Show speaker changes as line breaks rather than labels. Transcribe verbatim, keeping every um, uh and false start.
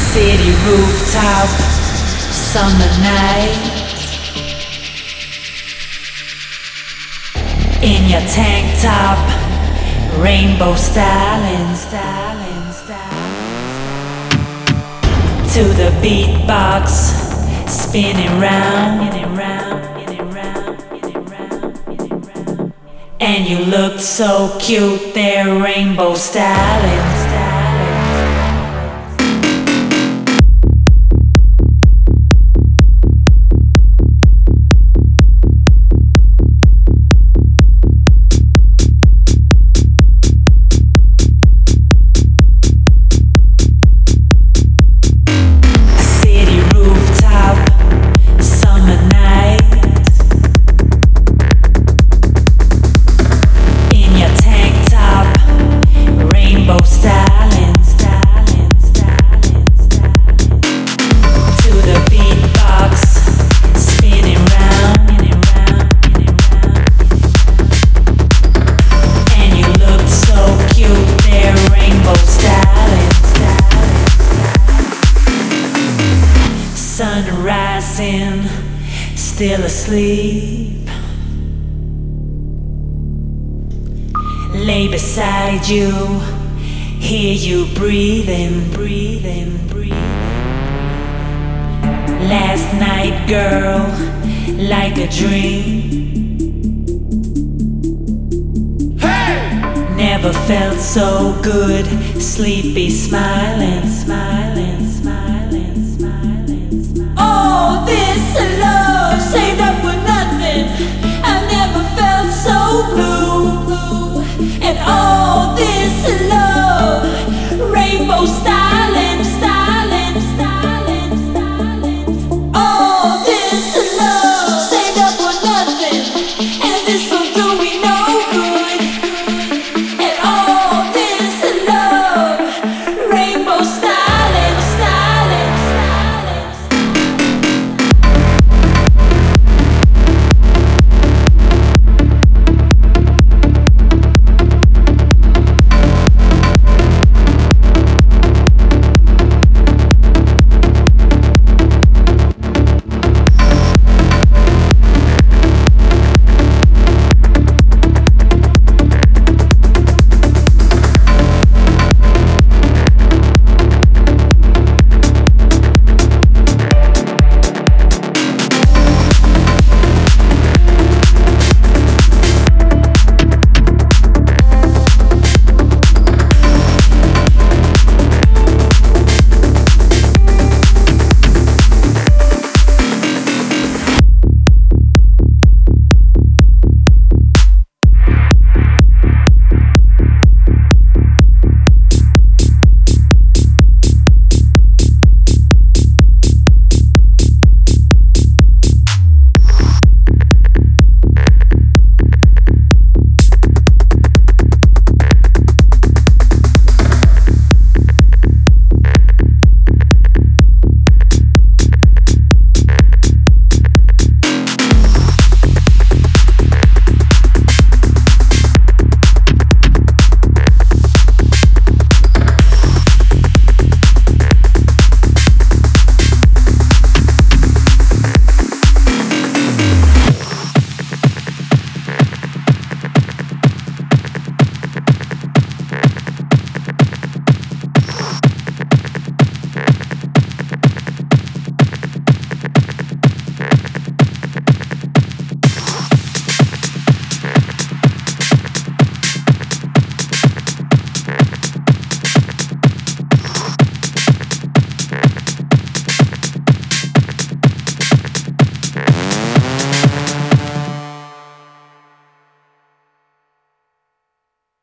City rooftop, summer night. In your tank top, rainbow styling, styling, styling. To the beatbox, spinning round, spinning round, spinning round, spinning round, spinning round. And you look so cute there, rainbow styling, styling. Sun rising, still asleep. Lay beside you, hear you breathing, breathing, breathing. Last night, girl, like a dream. Hey! Never felt so good, sleepy, smiling, smiling, smiling, smiling.
All this love saved up for nothing. I never felt so blue. And all this love, rainbow style.